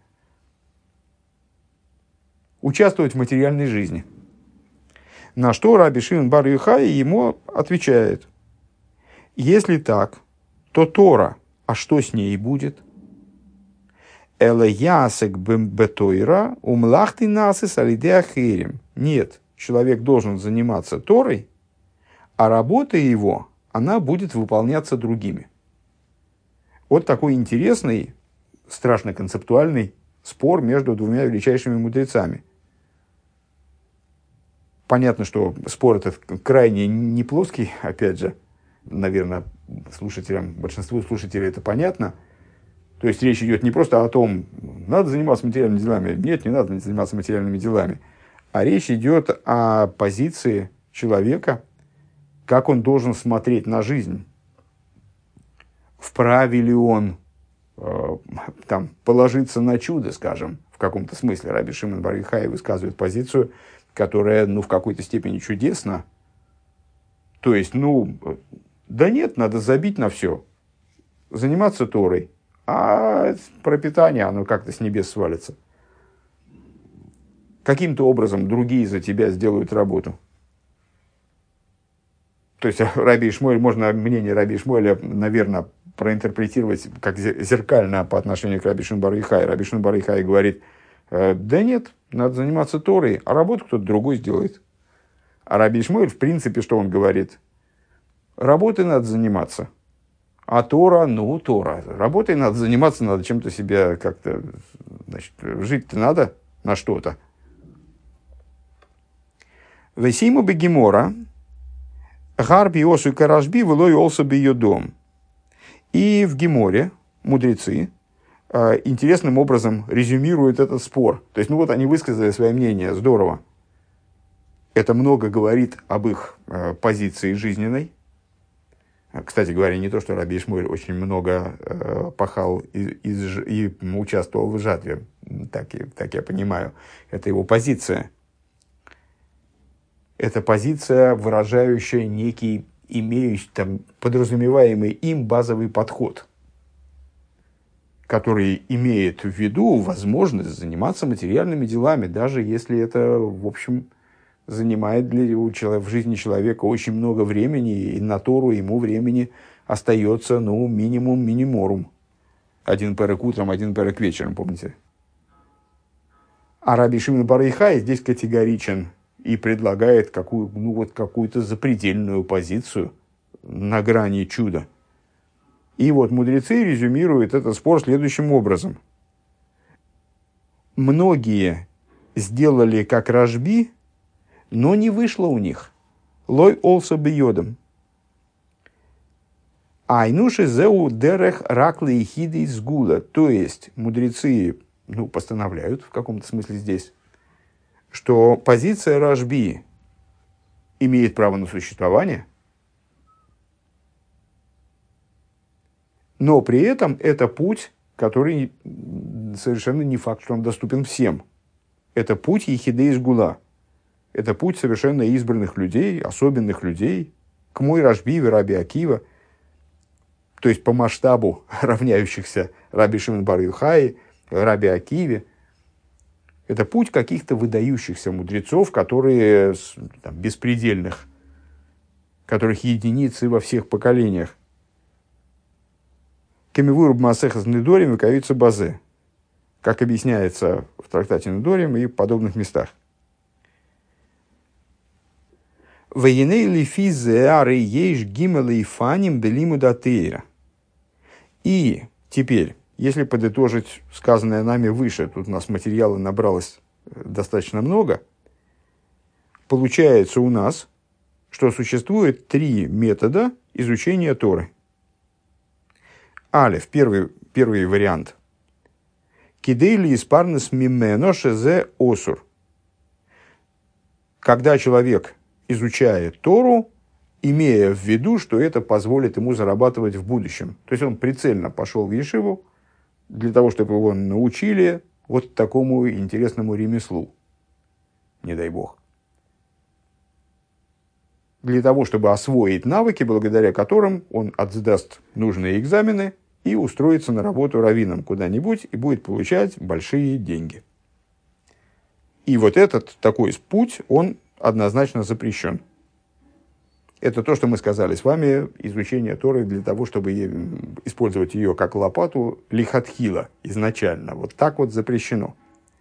участвовать в материальной жизни. На что раби Шимон бар Йохай ему отвечает, если так, то Тора, а что с ней будет? Эле ясек бетойра умлахты насыс алидеа херим. Нет, человек должен заниматься Торой, а работа его, она будет выполняться другими. Вот такой интересный, страшно концептуальный спор между двумя величайшими мудрецами. Понятно, что спор этот крайне не плоский, опять же, наверное, слушателям, большинству слушателей это понятно. То есть речь идет не просто о том, надо заниматься материальными делами, нет, не надо заниматься материальными делами, а речь идет о позиции человека, как он должен смотреть на жизнь. Вправе ли он э, там, положиться на чудо, скажем, в каком-то смысле. Раби Шимон бар Йохай высказывает позицию, которая, ну, в какой-то степени чудесна. То есть, ну, да нет, надо забить на все, заниматься Торой, а пропитание, оно как-то с небес свалится. Каким-то образом другие за тебя сделают работу. То есть, раби Ишмуэль, можно мнение раби Ишмуэля, наверное, проинтерпретировать как зеркально по отношению к раби Шимон бар Йохай. Раби Шимон бар Йохай говорит, да нет, надо заниматься Торой, а работу кто-то другой сделает. А раби Ишмуэль, в принципе, что он говорит? Работой надо заниматься. А Тора, ну, Тора. Работой надо заниматься, надо чем-то себя как-то, значит, жить-то надо на что-то. Весиму бегемора, гарби осу карашби, влой олса бьёдом. И в Геморе мудрецы э, интересным образом резюмируют этот спор. То есть, ну вот они высказали свое мнение, здорово. Это много говорит об их э, позиции жизненной. Кстати говоря, не то, что раби Ишмуэль очень много э, пахал и, и, и участвовал в жатве, так, так я понимаю. Это его позиция. Это позиция, выражающая некий, имеющий, там, подразумеваемый им базовый подход. который имеет в виду возможность заниматься материальными делами, даже если это, в общем, занимает для человека, в жизни человека очень много времени, и на Тору ему времени остается, ну, минимум миниморум. Один перек утром, один перек вечером, помните? А Раби Шимон бар Йохай здесь категоричен и предлагает какую, ну, вот какую-то запредельную позицию на грани чуда. И вот мудрецы резюмируют этот спор следующим образом. Многие сделали как Рашби, но не вышло у них. Лой олса бьёдом. Айнуши зеу дерех ракли и хиды из гула. То есть мудрецы, ну, постановляют в каком-то смысле здесь, что позиция Рашби имеет право на существование, но при этом это путь, который совершенно не факт, что он доступен всем. Это путь ехидей из гула. Это путь совершенно избранных людей, особенных людей, к мой Рашби и Раби Акива, то есть по масштабу равняющихся Раби Шимон бар Йохай, Раби Акиве. Это путь каких-то выдающихся мудрецов, которые там, беспредельных, которых единицы во всех поколениях. Кемивур б'маасехес недорим векавица базе, как объясняется в трактате Недорим и в подобных местах. Вейней лифизе ары ейш гимелы и фаним белиму датеира. И теперь, если подытожить сказанное нами выше, тут у нас материала набралось достаточно много, получается у нас, что существует три метода изучения Торы. Алеф, первый, первый вариант. Кидейли испарнес мимено шезе осур. Когда человек изучает Тору, имея в виду, что это позволит ему зарабатывать в будущем. То есть он прицельно пошел в ешиву для того, чтобы его научили вот такому интересному ремеслу. Не дай бог. Для того, чтобы освоить навыки, благодаря которым он отсдаст нужные экзамены и устроится на работу раввином куда-нибудь и будет получать большие деньги. И вот этот такой путь, он однозначно запрещен. Это то, что мы сказали с вами, изучение Торы для того, чтобы использовать ее как лопату лихатхила изначально. Вот так вот запрещено.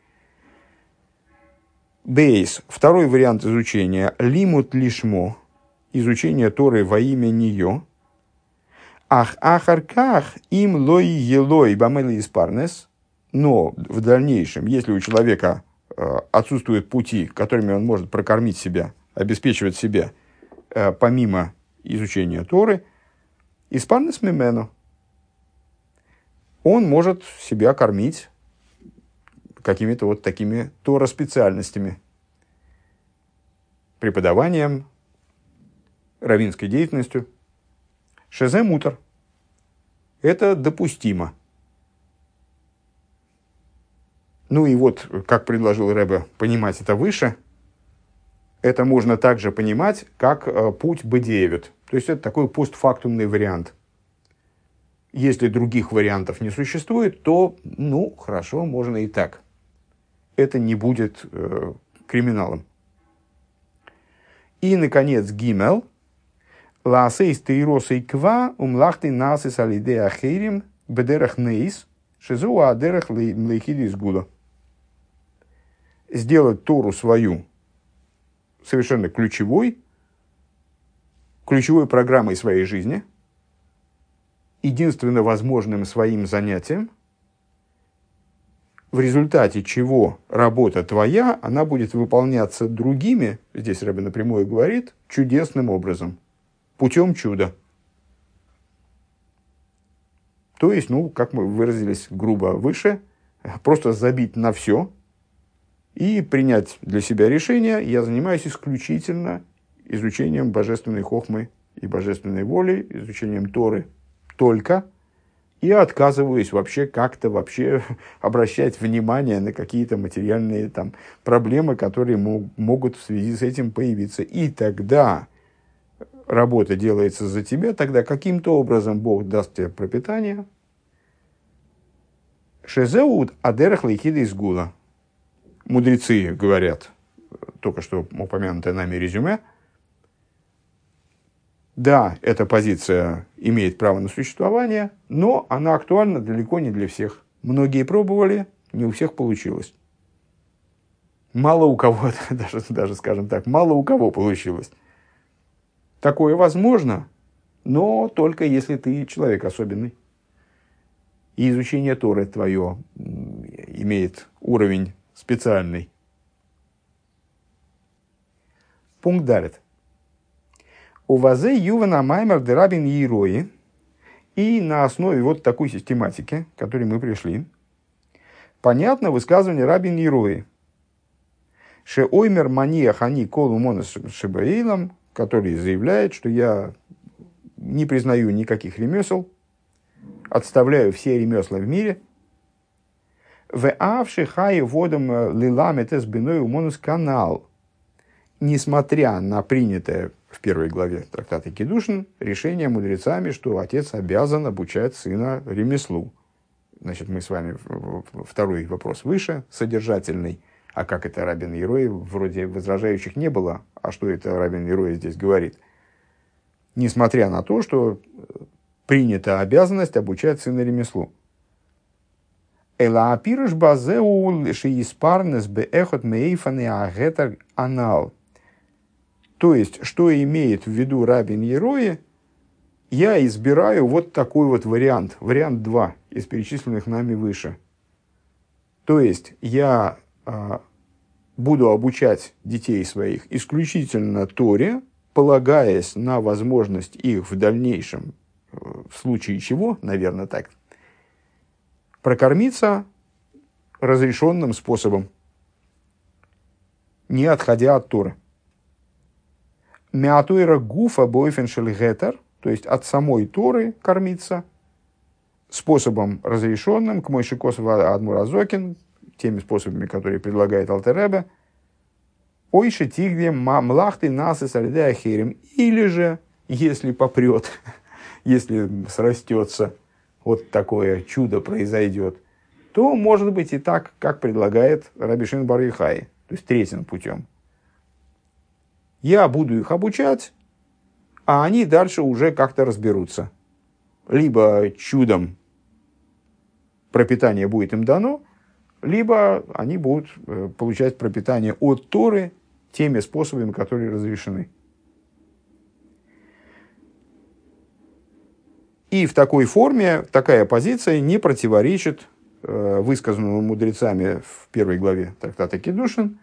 Бейс. Второй вариант изучения. Лимут лишмо. Изучение Торы во имя нее. Ах ахарках им лой елой бамели испарнес. Но в дальнейшем, если у человека отсутствуют пути, которыми он может прокормить себя, обеспечивать себя, помимо изучения Торы, испарнес мимену, он может себя кормить какими-то вот такими Тора-специальностями, преподаванием, раввинской деятельностью. Шезе мутар. Это допустимо. Ну и вот, как предложил Ребе понимать это выше, это можно также понимать как э, путь бедеевит. То есть это такой постфактумный вариант. Если других вариантов не существует, то, ну, хорошо, можно и так. Это не будет э, криминалом. И, наконец, гимел. Лаасейс тейросей ква умлахты насис алидея хейрим бедерах нейс шизуа адерах лейхиди из гула. Сделать Тору свою совершенно ключевой, ключевой программой своей жизни, единственно возможным своим занятием, в результате чего работа твоя, она будет выполняться другими, здесь Ребе напрямую говорит, чудесным образом, путем чуда. То есть, ну, как мы выразились грубо выше, просто забить на все и принять для себя решение: я занимаюсь исключительно изучением божественной хохмы и божественной воли, изучением Торы только, и отказываюсь вообще как-то вообще обращать внимание на какие-то материальные там проблемы, которые мо- могут в связи с этим появиться. И тогда работа делается за тебя, тогда каким-то образом Бог даст тебе пропитание, Шезеут адерах лейхида из гула. Мудрецы говорят, только что упомянутое нами резюме, да, эта позиция имеет право на существование, но она актуальна далеко не для всех. Многие пробовали, не у всех получилось. Мало у кого, даже, даже скажем так, мало у кого получилось. Такое возможно, но только если ты человек особенный. И изучение Торы твое имеет уровень специальный. Пункт далит. У вазе ювана маймер де рабин Иерои. И на основе вот такой систематики, к которой мы пришли, понятно высказывание рабин Иерои. Ше оймер мания хани колу монос шебаилам, который заявляет, что я не признаю никаких ремесел, отставляю все ремесла в мире. В авши хай водом лиламет эс биною монос канал. Несмотря на принятое в первой главе трактата Кидушин решение мудрецами, что отец обязан обучать сына ремеслу. Значит, мы с вами второй вопрос выше, содержательный. А как это рабин Иерои? Вроде возражающих не было. А что это рабин Иерои здесь говорит? Несмотря на то, что принята обязанность обучать сына ремеслу. Эла апирыш базеу шииспарнес беэхот мейфаны агетар анал. То есть, что имеет в виду рабин Иерои, я избираю вот такой вот вариант, вариант два из перечисленных нами выше. То есть, я а, буду обучать детей своих исключительно Торе, полагаясь на возможность их в дальнейшем, в случае чего, наверное, так, прокормиться разрешенным способом, не отходя от Торы. Меатуэра гуфа бойфеншель гетер, то есть от самой Торы кормиться, способом разрешенным, к Мойшикосова Адмуразокин, теми способами, которые предлагает Алтер Ребе, ойши тигде млахты насы салидея херем, или же, если попрет, если срастется, вот такое чудо произойдет, то может быть и так, как предлагает Раби Шимон бар Йохай, то есть третьим путем. Я буду их обучать, а они дальше уже как-то разберутся. Либо чудом пропитание будет им дано, либо они будут получать пропитание от Торы теми способами, которые разрешены. И в такой форме такая позиция не противоречит э, высказанному мудрецами в первой главе трактата Кидушин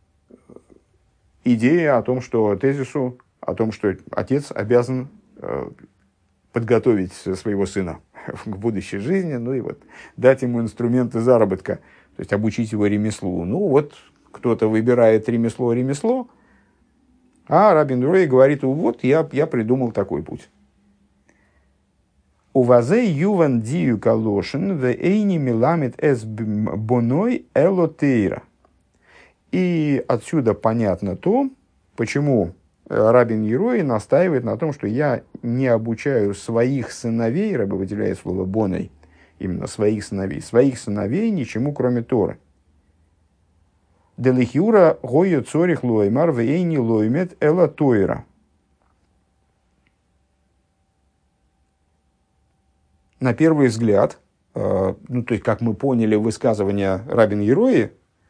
идее о том, что тезису, о том, что отец обязан э, подготовить своего сына к будущей жизни, ну и вот дать ему инструменты заработка, то есть обучить его ремеслу. Ну вот кто-то выбирает ремесло-ремесло, а рабин Иерои говорит, вот я, я придумал такой путь. Увазе юван дию калошин в эйни миламит эс боной элотейра. И отсюда понятно то, почему рабин Иерои настаивает на том, что я не обучаю своих сыновей, рабы выделяет слово боной, именно своих сыновей, своих сыновей ничему, кроме Торы. Делихюра гойо цорих лоймар в эйни лоймет элотойра. На первый взгляд, э, ну, то есть, как мы поняли высказывание рабин Иерои,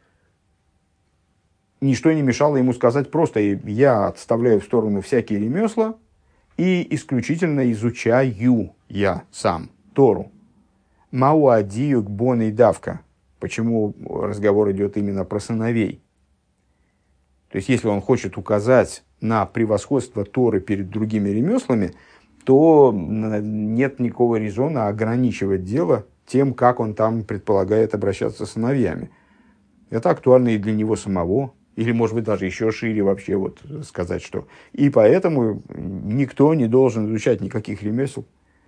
ничто не мешало ему сказать просто: я отставляю в сторону всякие ремесла и исключительно изучаю я сам Тору. Мауадию к бон и давка. Почему разговор идет именно про сыновей? То есть, если он хочет указать на превосходство Торы перед другими ремеслами, то нет никакого резона ограничивать дело тем, как он там предполагает обращаться с сыновьями. Это актуально и для него самого, или, может быть, даже еще шире вообще вот сказать, что и поэтому никто не должен изучать никаких ремесел.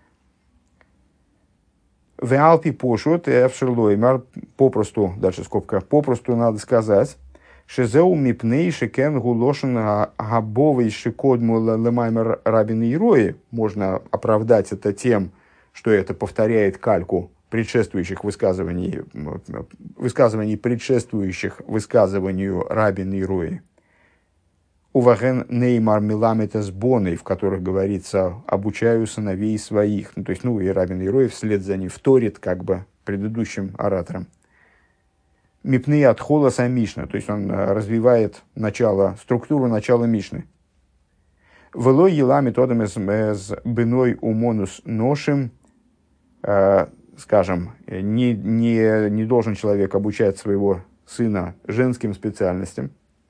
В Алпи пошут и Эвшерлоймар, попросту, дальше скобка, попросту надо сказать, Шезеу мипней шекен гулошен габовый шикодму лемаймер рабин Иерои. Можно оправдать это тем, что это повторяет кальку предшествующих высказываний, высказываний, предшествующих высказыванию Рабин и Рои. Уваген неймар миламета с боной, в которых говорится «обучаю сыновей своих». Ну, то есть, ну, и Рабин и Рои вслед за ним вторит как бы предыдущим ораторам. Мипны от холоса Мишна, то есть он развивает начало, структуру начала Мишны. Вело ела методом из быной умонус ношим, скажем, не, не, не должен человек обучать своего сына женским специальностям.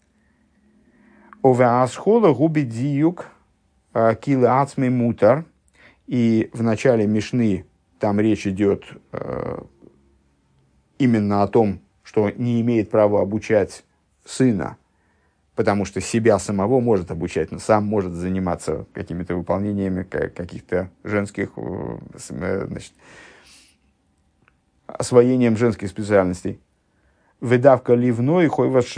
Овеасхола губи диюк килы ацмей мутар. И в начале Мишны там речь идет э, именно о том, что не имеет права обучать сына, потому что себя самого может обучать, но сам может заниматься какими-то выполнениями каких-то женских, значит, освоением женских специальностей. Выдавка ливной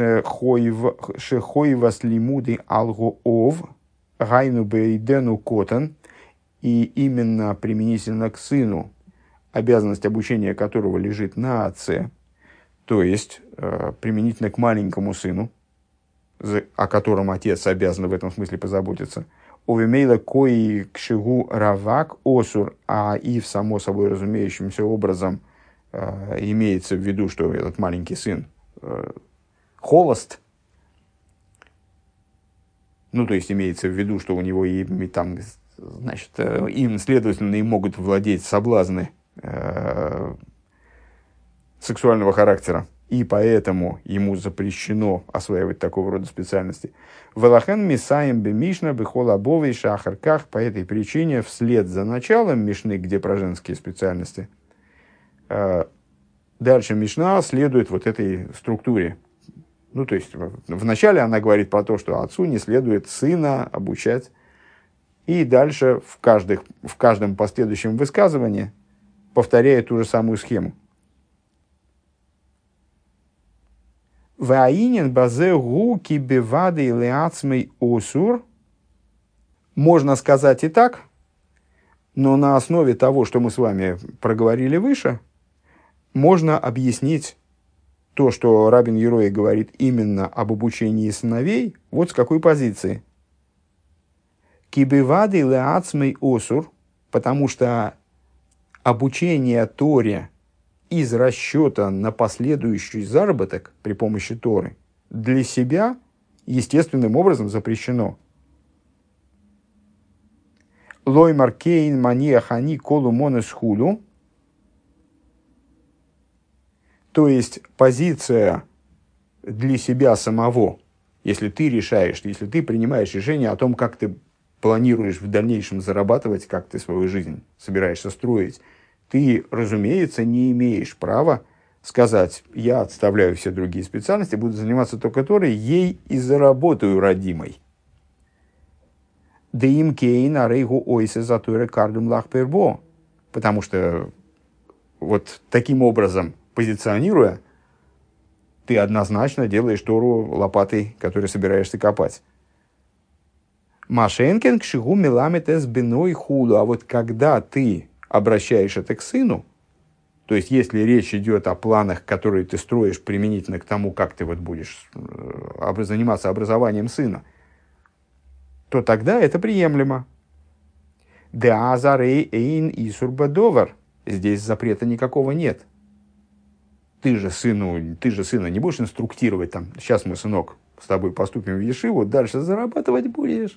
шехойвас лимуды алгоов гайну бейдену котан. И именно применительно к сыну, обязанность обучения которого лежит на отце, то есть э, применительно к маленькому сыну, о котором отец обязан в этом смысле позаботиться. Увемейла кои кшигу равак осур, а и в само собой разумеющимся образом э, имеется в виду, что этот маленький сын э, холост. Ну, то есть имеется в виду, что у него и, и там, значит, э, им, следовательно, и могут владеть соблазны э, сексуального характера. И поэтому ему запрещено осваивать такого рода специальности. Велахен мисаем бе мишна бехола бовей шахарках. По этой причине, вслед за началом Мишны, где про женские специальности, дальше Мишна следует вот этой структуре. Ну, то есть, вначале она говорит про то, что отцу не следует сына обучать. И дальше в, каждых, в каждом последующем высказывании повторяет ту же самую схему. Ваинен базе гуки бевады леацмей осур. Можно сказать и так, но на основе того, что мы с вами проговорили выше, можно объяснить то, что Рабин Йерои говорит именно об обучении сыновей, вот с какой позиции. Кибевады леацмей осур, потому что обучение Торе из расчета на последующий заработок при помощи Торы для себя естественным образом запрещено. Лоймар кейн мания хани колу монес худу. То есть позиция для себя самого, если ты решаешь, если ты принимаешь решение о том, как ты планируешь в дальнейшем зарабатывать, как ты свою жизнь собираешься строить, ты, разумеется, не имеешь права сказать: я отставляю все другие специальности, буду заниматься только Торой, ей и заработаю родимой. Потому что вот таким образом, позиционируя, ты однозначно делаешь Тору лопатой, которой собираешься копать. Машенкин к шигу меламет эс биной худу. А вот когда ты обращаешь это к сыну, то есть если речь идет о планах, которые ты строишь применительно к тому, как ты вот будешь заниматься образованием сына, то тогда это приемлемо. Да азарей эйн исурбадовар. Здесь запрета никакого нет. Ты же сыну, ты же сына не будешь инструктировать там: сейчас мы, сынок, с тобой поступим в ешиву, дальше зарабатывать будешь.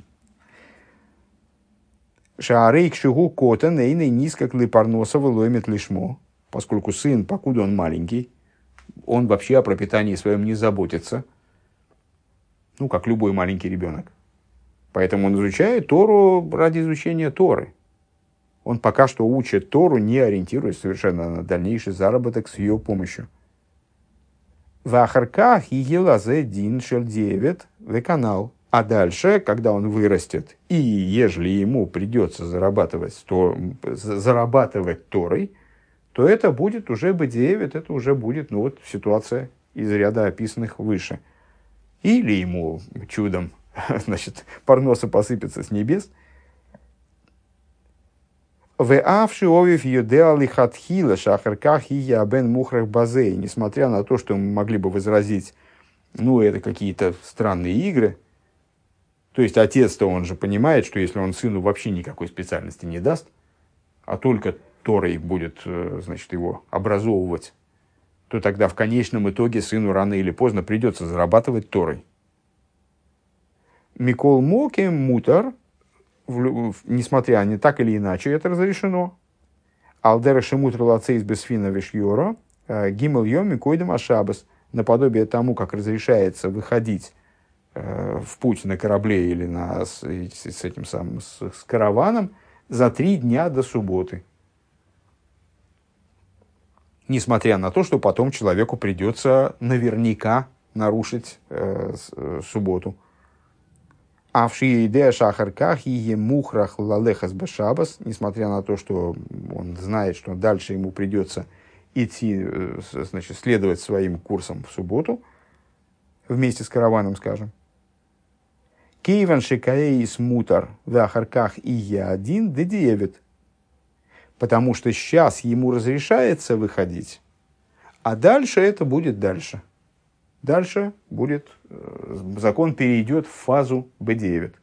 Шаарейк шигу котен эйный низко клипарносова лоймет лишмо. Поскольку сын, покуда он маленький, он вообще о пропитании своем не заботится. Ну, как любой маленький ребенок. Поэтому он изучает Тору ради изучения Торы. Он пока что учит Тору, не ориентируясь совершенно на дальнейший заработок с ее помощью. В Ахарках и Елазе Дин Шельдевит в канал. А дальше, когда он вырастет, и ежели ему придется зарабатывать, то, зарабатывать Торой, то это будет уже бедевит, это уже будет, ну вот, ситуация из ряда описанных выше. Или ему чудом, значит, парноса посыпется с небес. Веавши овив юдеали хатхила шахарках и ябен мухрах базей. Несмотря на то, что мы могли бы возразить, ну, это какие-то странные игры. То есть, отец-то, он же понимает, что если он сыну вообще никакой специальности не даст, а только Торой будет, значит, его образовывать, то тогда в конечном итоге сыну рано или поздно придется зарабатывать Торой. Микол моки мутар, несмотря ни так или иначе, это разрешено. Алдера шемутр лацейс бесфина вишьора, гимел йоми койдем ашабас, наподобие тому, как разрешается выходить в путь на корабле или на, с, с этим самым с, с караваном за три дня до субботы. Несмотря на то, что потом человеку придется наверняка нарушить э, субботу. А в шиидея шахарках и емухрах лалехас бешабас, несмотря на то, что он знает, что дальше ему придется идти, значит, следовать своим курсам в субботу, вместе с караваном, скажем. Кейван шикаэис мутар в ахарках и я один дедиевит. Потому что сейчас ему разрешается выходить, а дальше это будет дальше. Дальше будет, закон перейдет в фазу бедиевит.